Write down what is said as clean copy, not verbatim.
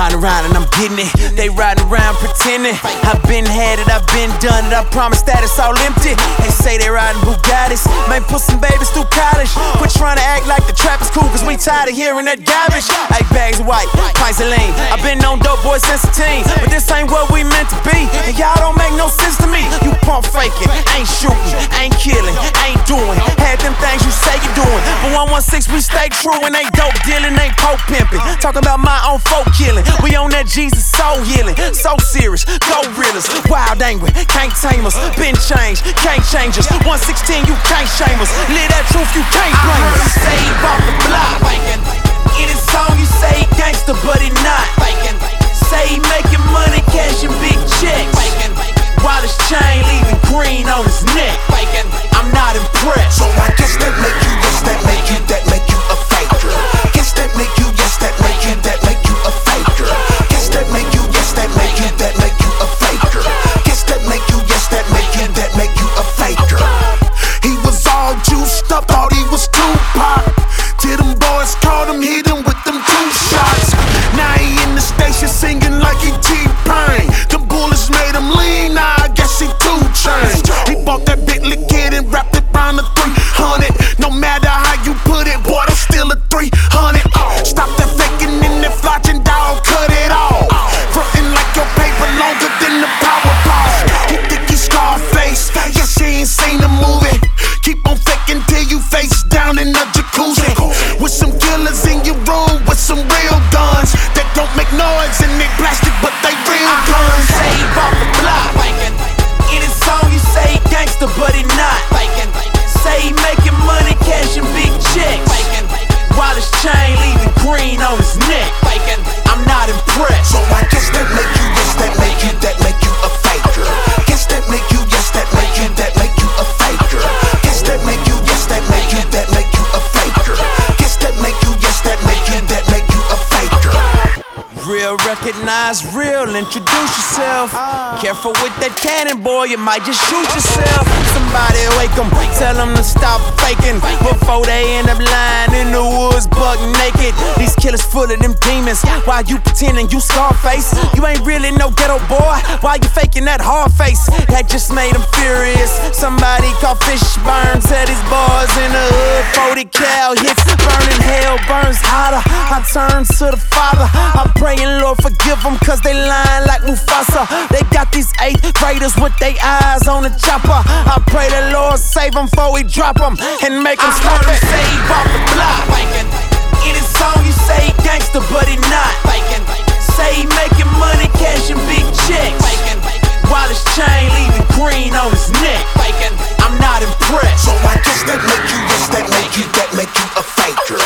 riding around and I'm getting it. They riding around pretending. I've been had it, I've been done it. I promise that it's all empty. They say they riding Bugattis. Man, put some babies through college. Quit trying to act like the trap is cool, cause we tired of hearing that garbage. 8 bags of white, pints of lean. I've been on dope boys since a teen, but this ain't what we meant to be. And y'all don't make no sense to me. You pump faking, ain't shooting, ain't killing, ain't doing. Had them things you say you're doing, but 116 we stay true and ain't dope dealing, ain't poke pimping. Talking about my own folk killing. We on that Jesus soul healing. So serious, go realers. Wild angry, can't tame us. Been changed, can't change us. 116, you can't shame us. Live that truth, you can't blame us. Save off the block. In his song you say gangster, but he not. Say he making money, cashing big checks. While his chain leaving green on his neck. I'm not impressed. So I guess that make you, yes, that make you, that make you a faker. Guess that make you, yes, that make you, that make you a faker. Guess that make you, yes, that make you, that make you a faker. Guess that make you, yes, that make you, that make you a faker. He was all juiced up, thought he was Tupac. Till them boys caught him, hit him with them 2 shots. Now he in the station singing like he T-Pain. Them bullets made him lean, now I guess he 2 Chainz. He bought that Bentley kid and wrapped it round the 300. No matter how you put it, boy, that's still a 300. Stop that faking and that flotching, dog, cut it off. Frontin' like your paper longer than the Powerball. You think you Scarface, guess you ain't seen the movie. Keep on faking till you face down in the jacuzzi. With some killers in your room with some real guns that don't make noise and they plastic but they real guns. Save off the block. In his song you say gangster, but he not. Say he making money, cashing big checks. While his chain leaving green on his neck. I'm not impressed. So I guess that make you, yes, that make you, that make you a faker. Guess that make you, yes, that make you, that make you a faker. Guess that make you, yes, that make you, that make you a faker. Guess that make you, yes, that make you, that make you a faker. Real, recognize real, introduce yourself. Careful with that cannon, boy, you might just shoot yourself. Somebody wake them, tell them to stop faking before they end up lying in the woods buck naked. These killers full of them demons, while you pretending you Scarface. You ain't really no ghetto boy, why you faking that hard face? That just made them furious. Somebody called Fishburne, said his boys in the hood 40 cal hits, burning hell burns hotter. I turn to the Father, I pray and Lord forgive them, cause they lying like Mufasa. They got these 8th graders with their eyes on the chopper. I pray the Lord save them before we drop them and make them stop it. Save off the block. In his song you say gangster, but he not. Say he making money, cashing big checks. While his chain leaving green on his neck. I'm not impressed. So I guess that make you, yes, that make you, that make you a faker.